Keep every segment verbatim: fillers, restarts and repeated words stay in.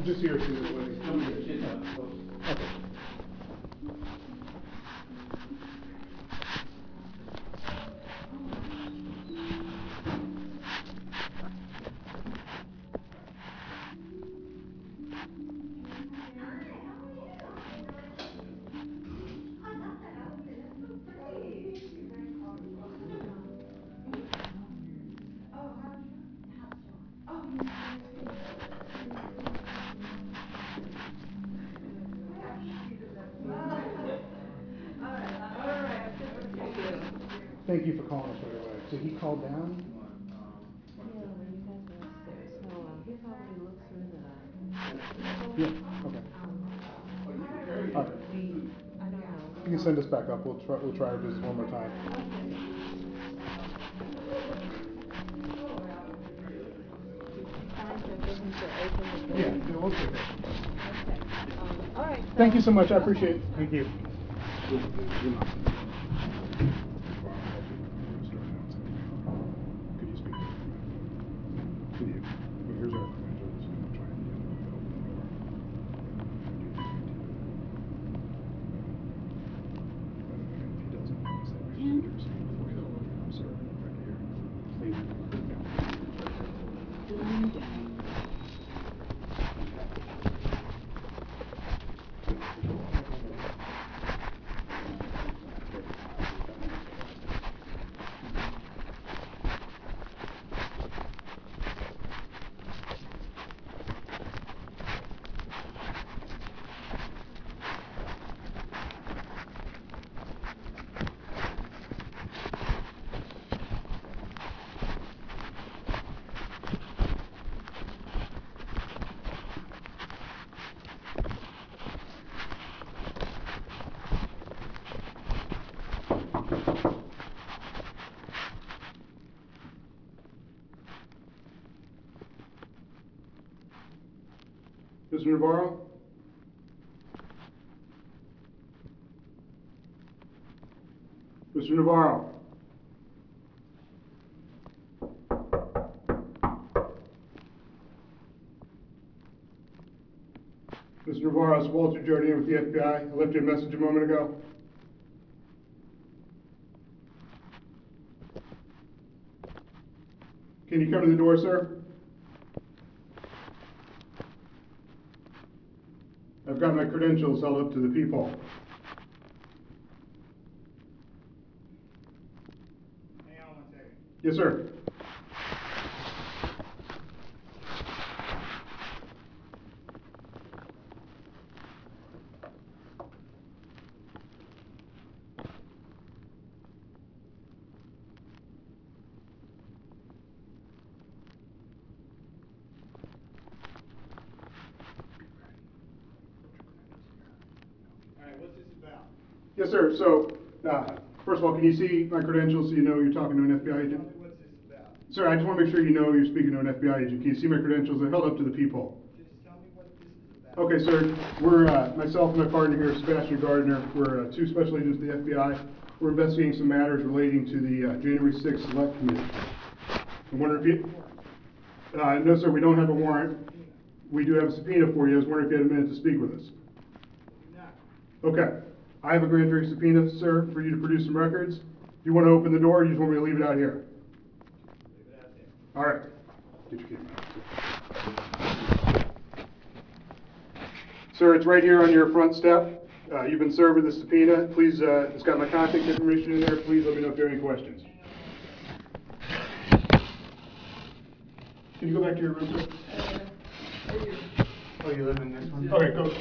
just here too. Okay. Thank you for calling us right away. So he called down? Yeah, when you guys were upstairs. So um, he probably looked through the. Yeah, okay. Um, All right. we, I don't know. You can send us back up. We'll try, we'll try to do this one more time. Time for him to open the door. Yeah, yeah, we'll take it. Okay. Um, all right. So, Thank you so much. I appreciate it. Thank you. Could you speak? Could you? Well, here's our credentials. I'm trying to get him to open the door. If he doesn't, I'll say, make sure you're speaking before you open. I'm sorry. Back here. Please. Mister Navarro? Mister Navarro? Mister Navarro, it's Walter Jardine with the F B I. I left you a message a moment ago. Can you come to the door, sir? I've got my credentials held up to the people. Hang on one second. Yes, sir. Yes, sir. So, uh, first of all, can you see my credentials so you know you're talking to an F B I agent? Tell me what's this about. Sir, I just want to make sure you know you're speaking to an F B I agent. Can you see my credentials? They're held up to the people. Just tell me what this is about. Okay, sir. We're, uh, myself and my partner here, Sebastian Gardner, we're uh, two special agents of the F B I. We're investigating some matters relating to the uh, January sixth Select Committee. I'm wondering if you... Uh, no, sir, we don't have a warrant. We do have a subpoena for you. I was wondering if you had a minute to speak with us. Okay. I have a grand jury subpoena, sir, for you to produce some records. Do you want to open the door, or do you just want me to leave it out here? Leave it out there. All right. Get your camera. Sir, it's right here on your front step. Uh, you've been served with the subpoena. Please, uh, it's got my contact information in there. Please let me know if you have any questions. Can you go back to your room, sir? Oh, you live in this one? Okay, go.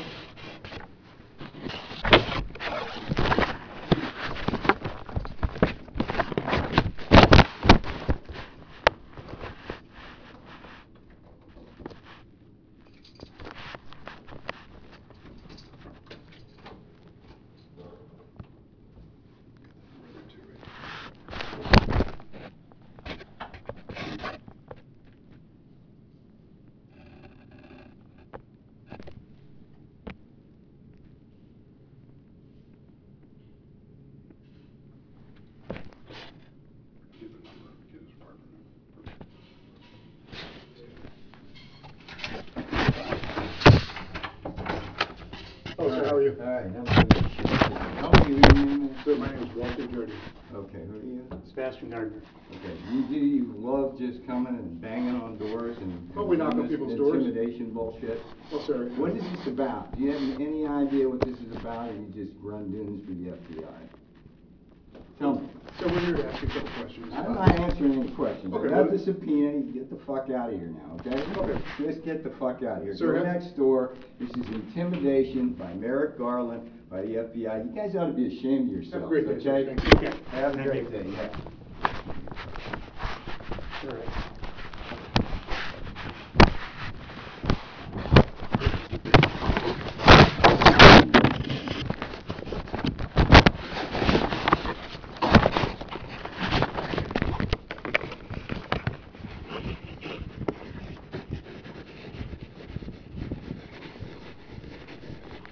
too. All right, now we're gonna shit. Tell me your name is. So my name is Walter Jody. Okay, who are you? Sebastian Gardner. Okay, you do, you love just coming and banging on doors and. Oh, we knock on and people's doors. Intimidation bullshit. Oh, sorry. What is this about? Do you have any idea what this is about, or you just run dunes for the F B I? Tell me. So we're here to ask you a couple questions. I'm not answering any questions. I Okay, got what- the subpoena, you get the fuck out of here now, okay? Okay. Just get the fuck out of here. Sir, Go have- next door. This is intimidation by Merrick Garland, by the F B I. You guys ought to be ashamed of yourselves, Have a great day, sir. okay? Thank you. Have a Thank great you. day, yeah. All right.